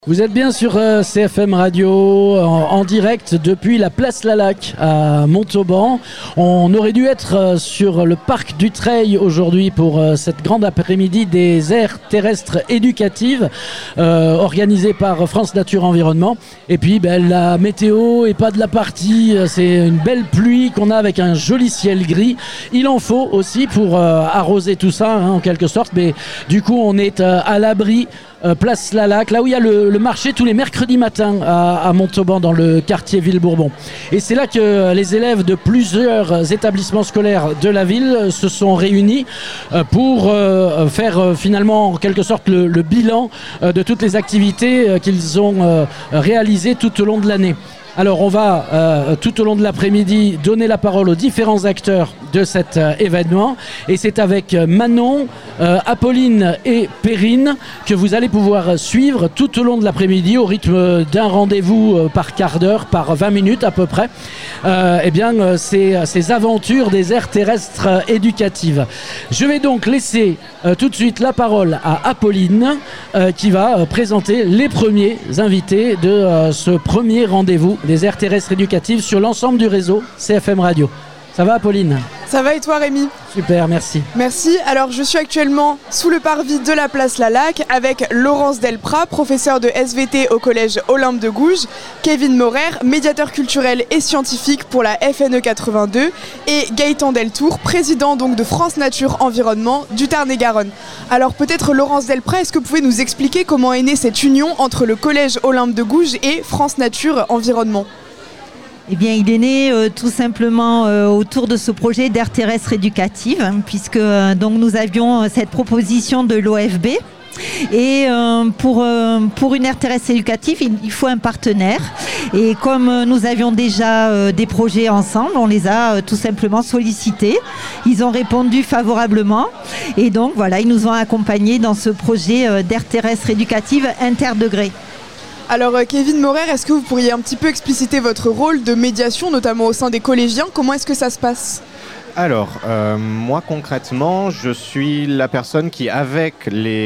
Vous êtes bien sur CFM Radio en direct depuis la place Lalac à Montauban. On aurait dû être sur le parc du Treil aujourd'hui pour cette grande après-midi des aires terrestres éducatives organisée par France Nature Environnement. Et puis la météo est pas de la partie, c'est une belle pluie qu'on a avec un joli ciel gris. Il en faut aussi pour arroser tout ça en quelque sorte, mais du coup on est à l'abri. Place Lalac, là où il y a le marché tous les mercredis matins à Montauban dans le quartier Ville-Bourbon. Et c'est là que les élèves de plusieurs établissements scolaires de la ville se sont réunis pour faire finalement en quelque sorte le bilan de toutes les activités qu'ils ont réalisées tout au long de l'année. Alors on va tout au long de l'après-midi donner la parole aux différents acteurs de cet événement et c'est avec Manon, Apolline et Perrine que vous allez pouvoir suivre tout au long de l'après-midi au rythme d'un rendez-vous par quart d'heure, par 20 minutes à peu près, ces aventures des aires terrestres éducatives. Je vais donc laisser tout de suite la parole à Apolline qui va présenter les premiers invités de ce premier rendez-vous des aires terrestres éducatives sur l'ensemble du réseau CFM Radio. Ça va Apolline ? Ça va et toi Rémi ? Super, merci. Merci. Alors je suis actuellement sous le parvis de la place Lalac avec Laurence Delprat, professeure de SVT au collège Olympe de Gouges, Kevin Morer, médiateur culturel et scientifique pour la FNE 82 et Gaëtan Deltour, président donc de France Nature Environnement du Tarn-et-Garonne. Alors peut-être Laurence Delprat, est-ce que vous pouvez nous expliquer comment est née cette union entre le collège Olympe de Gouges et France Nature Environnement ? Eh bien, il est né tout simplement autour de ce projet d'aire terrestre éducative, puisque donc nous avions cette proposition de l'OFB. Et pour une aire terrestre éducative, il faut un partenaire. Et comme nous avions déjà des projets ensemble, on les a tout simplement sollicités. Ils ont répondu favorablement. Et donc voilà, ils nous ont accompagnés dans ce projet d'aire terrestre éducative interdegré. Alors Kevin Morer, est-ce que vous pourriez un petit peu expliciter votre rôle de médiation, notamment au sein des collégiens ? Comment est-ce que ça se passe ? Alors, moi concrètement, je suis la personne qui, avec les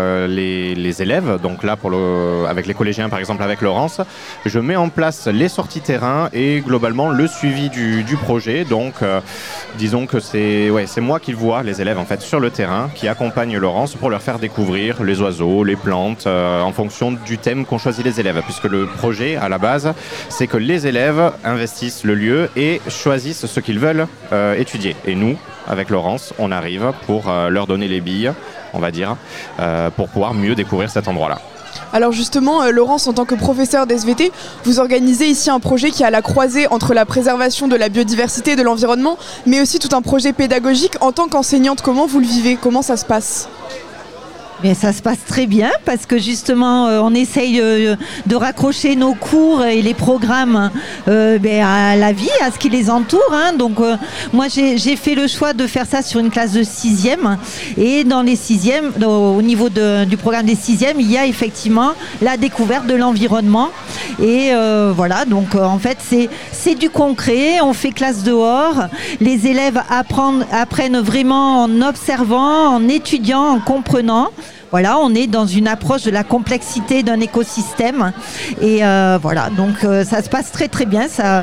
élèves, donc là avec les collégiens par exemple avec Laurence, je mets en place les sorties terrain et globalement le suivi du projet. Donc, disons que c'est moi qui vois les élèves en fait sur le terrain, qui accompagne Laurence pour leur faire découvrir les oiseaux, les plantes, en fonction du thème qu'ont choisi les élèves. Puisque le projet à la base, c'est que les élèves investissent le lieu et choisissent ce qu'ils veulent étudier. Et nous, avec Laurence, on arrive pour leur donner les billes, on va dire, pour pouvoir mieux découvrir cet endroit-là. Alors justement, Laurence, en tant que professeur d'SVT, vous organisez ici un projet qui est à la croisée entre la préservation de la biodiversité et de l'environnement, mais aussi tout un projet pédagogique. En tant qu'enseignante, comment vous le vivez ? Comment ça se passe ? Mais ça se passe très bien parce que justement on essaye de raccrocher nos cours et les programmes à la vie, à ce qui les entoure. Donc moi j'ai fait le choix de faire ça sur une classe de 6e et dans les 6e, au niveau du programme des 6e, il y a effectivement la découverte de l'environnement et voilà, donc en fait c'est du concret, on fait classe dehors, les élèves apprennent vraiment en observant, en étudiant, en comprenant. Voilà, on est dans une approche de la complexité d'un écosystème et voilà, donc ça se passe très très bien. Ça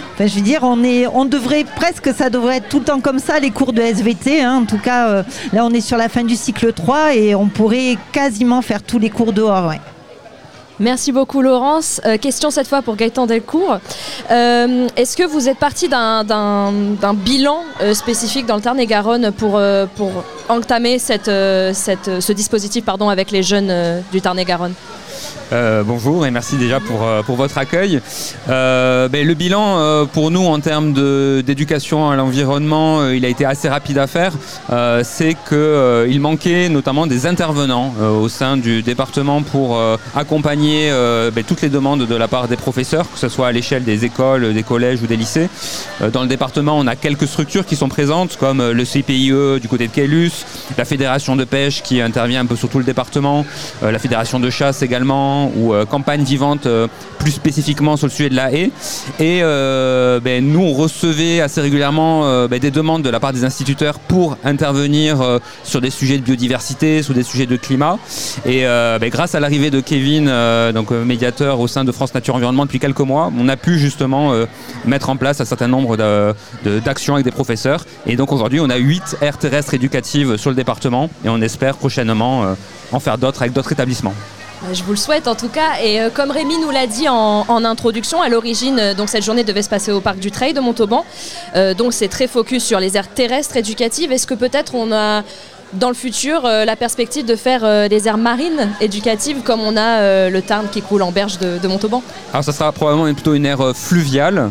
devrait être tout le temps comme ça les cours de SVT. En tout cas, là on est sur la fin du cycle 3 et on pourrait quasiment faire tous les cours dehors. Ouais. Merci beaucoup Laurence. Question cette fois pour Gaëtan Delcourt. Est-ce que vous êtes parti d'un bilan spécifique dans le Tarn-et-Garonne pour entamer ce dispositif avec les jeunes du Tarn-et-Garonne ? Bonjour et merci déjà pour votre accueil. Le bilan pour nous en termes d'éducation à l'environnement, il a été assez rapide à faire. C'est qu'il manquait notamment des intervenants au sein du département pour accompagner toutes les demandes de la part des professeurs, que ce soit à l'échelle des écoles, des collèges ou des lycées. Dans le département, on a quelques structures qui sont présentes comme le CPIE du côté de Caylus, la fédération de pêche qui intervient un peu sur tout le département, la fédération de chasse également, environnement ou campagne vivante plus spécifiquement sur le sujet de la haie. Et nous, on recevait assez régulièrement des demandes de la part des instituteurs pour intervenir sur des sujets de biodiversité, sur des sujets de climat. Et grâce à l'arrivée de Kevin, médiateur au sein de France Nature Environnement depuis quelques mois, on a pu justement mettre en place un certain nombre d'actions avec des professeurs. Et donc aujourd'hui, on a 8 aires terrestres éducatives sur le département et on espère prochainement en faire d'autres avec d'autres établissements. Je vous le souhaite en tout cas. Et comme Rémi nous l'a dit en introduction, à l'origine, donc cette journée devait se passer au parc du Treil de Montauban. Donc c'est très focus sur les aires terrestres éducatives. Est-ce que peut-être on a dans le futur la perspective de faire des aires marines éducatives comme on a le Tarn qui coule en berge de Montauban? Alors ça sera probablement plutôt une aire fluviale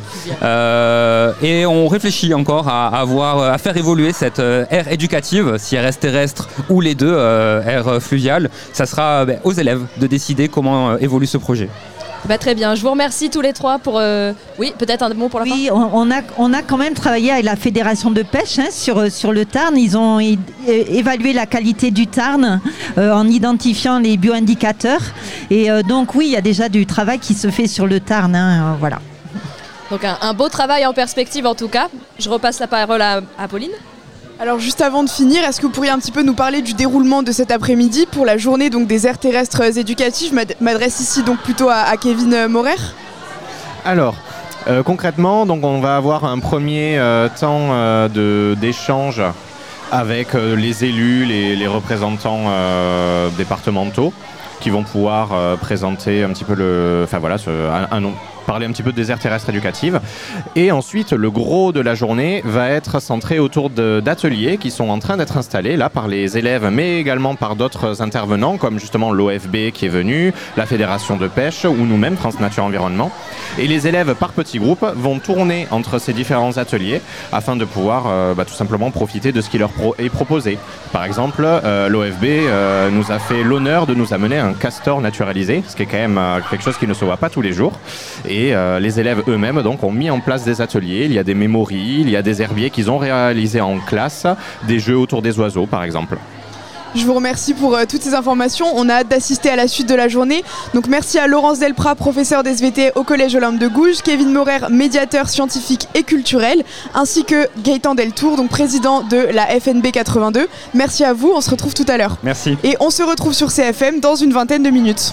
et on réfléchit encore à faire évoluer cette aire éducative, si elle reste terrestre ou les deux aires fluviales. Ça sera aux élèves de décider comment évolue ce projet. Très bien, je vous remercie tous les trois pour... Oui, peut-être un mot pour la fin. Oui, on a quand même travaillé avec la Fédération de pêche sur le Tarn. Ils ont évalué la qualité du Tarn en identifiant les bioindicateurs. Et donc oui, il y a déjà du travail qui se fait sur le Tarn. Voilà. Donc un beau travail en perspective en tout cas. Je repasse la parole à Pauline. Alors juste avant de finir, est-ce que vous pourriez un petit peu nous parler du déroulement de cet après-midi pour la journée donc, des aires terrestres éducatives? Je m'adresse ici donc plutôt à Kevin Morer. Alors, concrètement, donc, on va avoir un premier temps d'échange avec les élus, les représentants départementaux qui vont pouvoir présenter un petit peu parler un petit peu des aires terrestres éducatives. Et ensuite, le gros de la journée va être centré autour d'ateliers qui sont en train d'être installés là par les élèves, mais également par d'autres intervenants, comme justement l'OFB qui est venu, la Fédération de pêche ou nous-mêmes, France Nature Environnement. Et les élèves, par petits groupes, vont tourner entre ces différents ateliers afin de pouvoir tout simplement profiter de ce qui leur est proposé. Par exemple, l'OFB nous a fait l'honneur de nous amener un castor naturalisé, ce qui est quand même quelque chose qui ne se voit pas tous les jours. Et les élèves eux-mêmes donc, ont mis en place des ateliers. Il y a des mémories, il y a des herbiers qu'ils ont réalisés en classe, des jeux autour des oiseaux par exemple. Je vous remercie pour toutes ces informations. On a hâte d'assister à la suite de la journée. Donc merci à Laurence Delprat, professeure d'SVT au Collège Olympe de Gouges, Kevin Morer, médiateur scientifique et culturel, ainsi que Gaëtan Deltour, donc président de la FNB 82. Merci à vous, on se retrouve tout à l'heure. Merci. Et on se retrouve sur CFM dans une vingtaine de minutes.